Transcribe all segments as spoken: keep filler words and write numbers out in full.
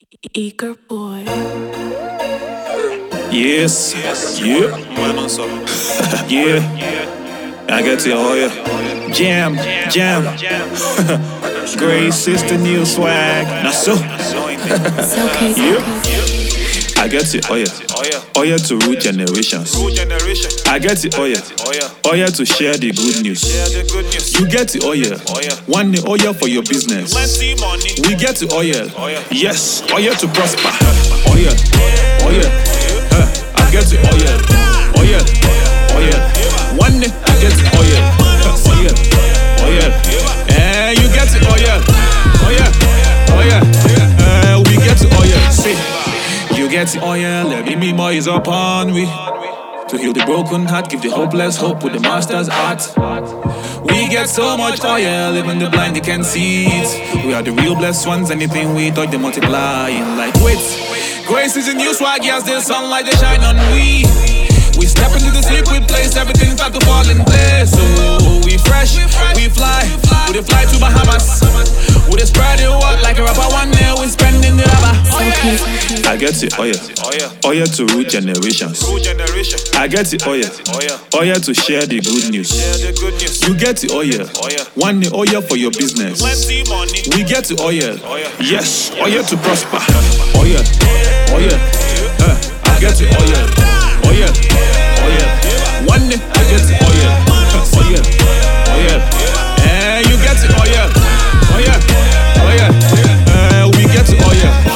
Eager boy. Yes, yeah, yeah. I get it, oh yeah. Jam, jam. Grace is the new swag. Now so, So okay, so yeah. okay. I get it, oh yeah. Oh yeah to root generations. I get it, oh yeah. Oh yeah to share the good news. You get it, oh yeah. One day, oh yeah for your business. We get it, oh yeah. Yes, oh yeah to prosper. Oh yeah, oh yeah. Uh, I get it, oh yeah. Oh yeah, oh yeah. One day, I get it, oh yeah. Oh yeah, oh yeah. Eh, you get it, oh yeah. Oh yeah, oh yeah. Uh, we get it, oh yeah. See. You get it, oh yeah, let me more is upon we. To heal the broken heart, give the hopeless hope with the master's art. We get so much oil, even the blind they can see it. We are the real blessed ones, anything we touch they multiply in like wait. Grace is a new swag, yes, the sunlight they shine on we. We step into the secret place, everything start to fall in place. So we fresh, we fly, we fly to Bahamas. We dey spread it out like a rapper, one day we spending the rubber. Okay, so okay. I get it, oh yeah. Oh yeah to root generations. I get it, oh yeah. Oh yeah to share the good news. You get it, oh yeah. One day, oh yeah for your business. We get it, oh yeah. Yes, oh yeah to prosper. Oh yeah, oh yeah. Uh, I get it, oh yeah. Oh yeah, oh yeah. One day, I get it, oh yeah. Oh yeah, oh yeah. Eh, you get it, oh yeah. Oh yeah, oh yeah. Uh, we get it, oh yeah.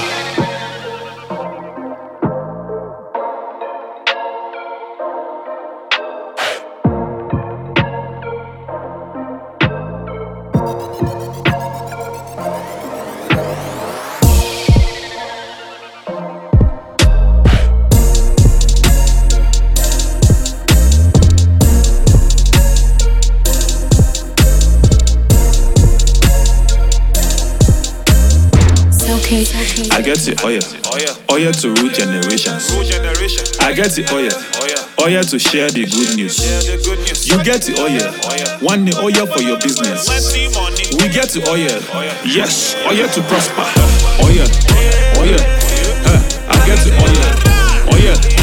Okay, so okay. I get it, oh yeah. Oh yeah to root generations. I get it, oh yeah. Oh yeah to share the good news. You get it, oh yeah. One day, oh yeah for your business. We get it, oh yeah. Yes, oh yeah to prosper. Oh yeah, oh yeah. Uh, I get it, oh yeah. Oh yeah.